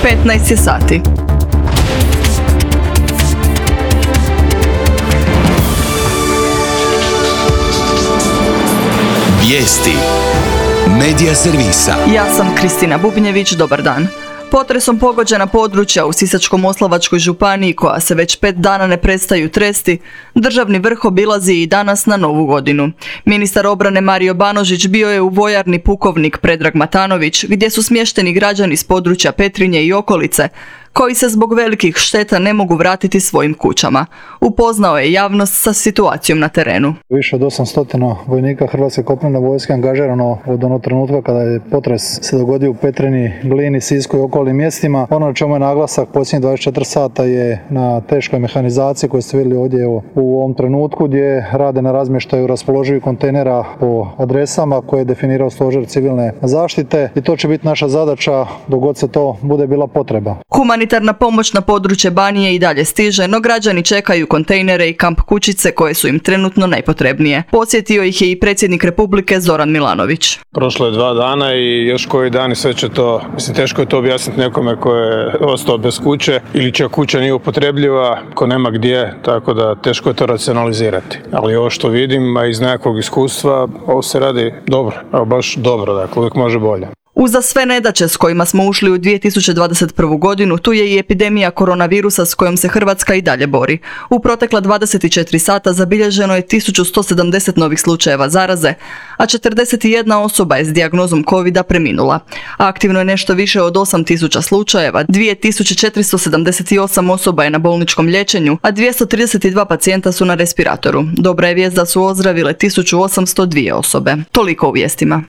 15 je sati. Vijesti Medija servisa. Ja sam Kristina Bubnjević, dobar dan. Potresom pogođena područja u Sisačko-moslavačkoj županiji, koja se već 5 dana ne prestaju tresti, državni vrh obilazi i danas na Novu godinu. Ministar obrane Mario Banožić bio je u vojarni Pukovnik Predrag Matanović, gdje su smješteni građani s područja Petrinje i okolice, koji se zbog velikih šteta ne mogu vratiti svojim kućama. Upoznao je javnost sa situacijom na terenu. Više od 800 vojnika Hrvatske kopnene vojske angažirano od onog trenutka kada je potres se dogodio u Petrinji, Glini, Sisku i okolnim mjestima. Ono na čemu je naglasak posljednjih 24 sata je na teškoj mehanizaciji koju ste vidjeli ovdje u ovom trenutku, gdje rade na razmještaju raspoloživih kontejnera po adresama koje je definirao Stožer civilne zaštite, i to će biti naša zadaća dok god se to bude bila potreba. Humanitarna pomoć na područje Banije i dalje stiže, no građani čekaju kontejnere i kamp kućice koje su im trenutno najpotrebnije. Podsjetio ih je i predsjednik Republike Zoran Milanović. Prošlo je 2 dana i još koji dan i sve će to, teško je to objasniti nekome ko je ostao bez kuće ili čija kuća nije upotrebljiva, ko nema gdje, tako da teško je to racionalizirati. Ali ovo što vidim, a iz nekakvog iskustva, ovo se radi dobro, baš dobro, dakle uvijek može bolje. Uza sve nedaće s kojima smo ušli u 2021. godinu, tu je i epidemija koronavirusa s kojom se Hrvatska i dalje bori. U protekla 24 sata zabilježeno je 1170 novih slučajeva zaraze, a 41 osoba je s dijagnozom COVID-a preminula. Aktivno je nešto više od 8000 slučajeva, 2478 osoba je na bolničkom liječenju, a 232 pacijenta su na respiratoru. Dobra je vijest da su ozdravile 1802 osobe. Toliko u vijestima.